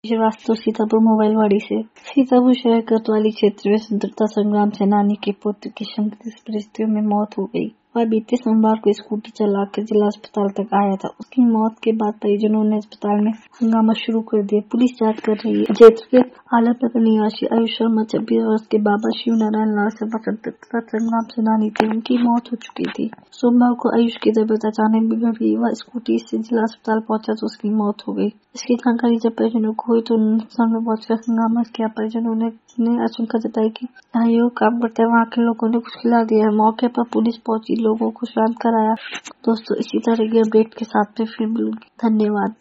श्रीवास्तव सीतापुर मोबाइलवाड़ी से। सीतापुर शहर कोतवाली क्षेत्र में स्वतंत्रता संग्राम सेनानी के पुत्र की संदिग्ध परिस्थितियों में मौत हो गई। वह बीते सोमवार को स्कूटी चलाकर जिला अस्पताल तक आया था। उसकी मौत के बाद परिजनों ने अस्पताल में हंगामा शुरू कर दिया। पुलिस जांच कर रही है। क्षेत्र के आलमनगर निवासी आयुष शर्मा 26 वर्ष के बाबा शिव नारायण लाल शर्मा स्वतंत्रता संग्राम सेनानी थे। उनकी मौत हो चुकी थी। सोमवार को आयुष की तबीयत अचानक बिगड़ गई। वह स्कूटी से जिला अस्पताल पहुंचा तो उसकी मौत हो गई। इसकी जानकारी जब परिजनों को हुई तो उन्होंने सामने पहुंचकर हंगामा किया। परिजनों ने आशंका जताई कि आयोग काम करते वहां के लोगों ने कुछ खिला दिया है। मौके पर पुलिस पहुंची, लोगों को शांत कराया। दोस्तों, इसी तरह की अपडेट के साथ में फिर मिलूंगी। धन्यवाद।